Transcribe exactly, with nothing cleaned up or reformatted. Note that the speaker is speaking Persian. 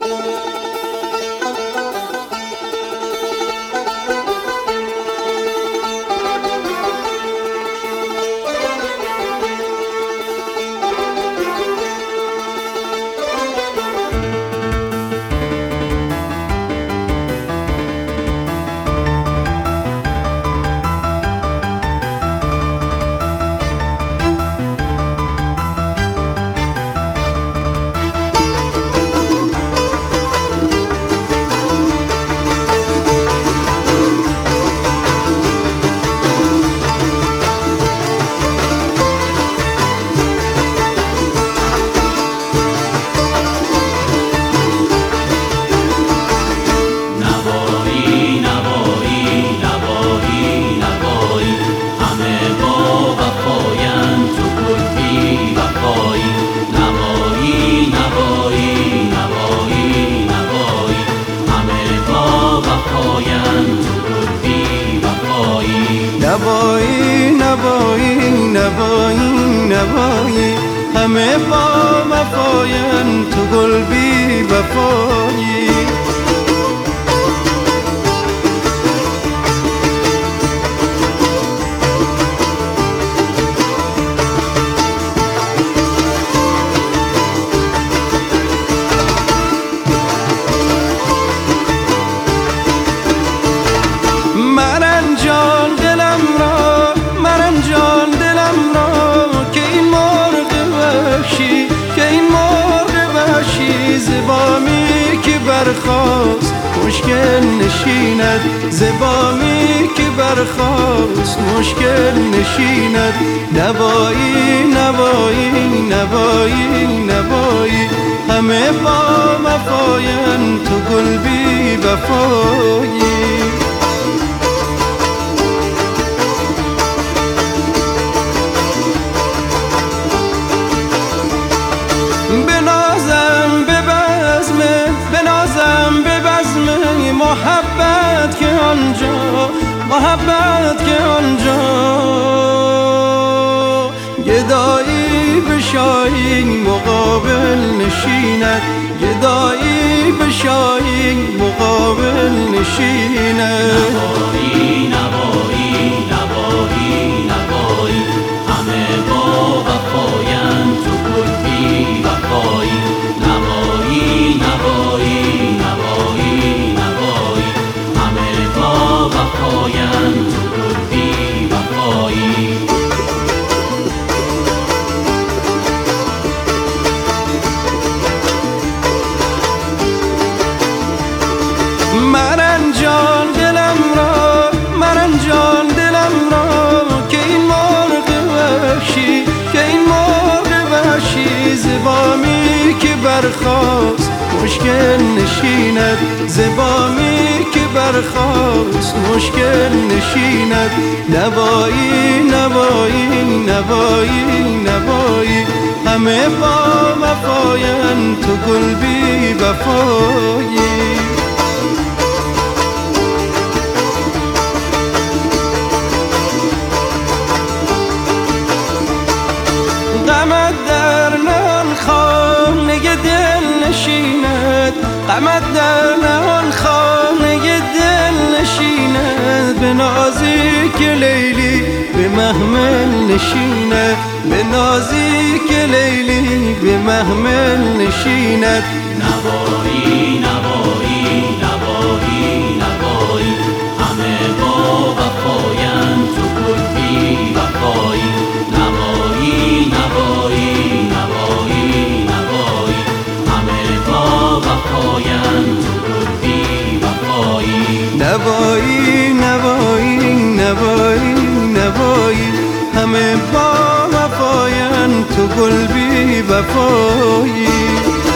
نوایی نوایی نوایی نوایی همه با وفاین تو گل بی وفایی زبامی که برخاست مشکل نشیند زبامی که برخاست مشکل نشیند نوایی نوایی نوایی نوایی همه با وفاین تو گل بی وفایی محبت که آنجا محبت که آنجا گدایی به شاهی مقابل نشیند گدایی به شاهی مقابل نشیند نوایی نوایی نوایی نوایی همه با وفاین تو گل بی وفایی نوایی نوایی نوایی وفاین تو گل بی وفایی مرن جان دلم را مرن جان دلم را که این مرغ وحشی که این مرغ وحشی زبامی که برخاست مشکل نشیند زبامی که برخاست مشکل نشیند نوایی نوایی نوایی نوایی همه با وفاین تو گل بی وفایی غمت در نهان خانه دل نشیند غمت در نهان خانه دل نشیند به نازی که لیلی به محمل نشیند به نازی که لیلی به محمل نشیند نوایی نوایی نوایی نوایی همه با وفاین تو گل بی وفایی نوایی نوایی نوایی نوایی همه با وفاین تو گل بی وفایی نوایی نوایی نوایی نوایی همه با وفاین تو گل بی وفایی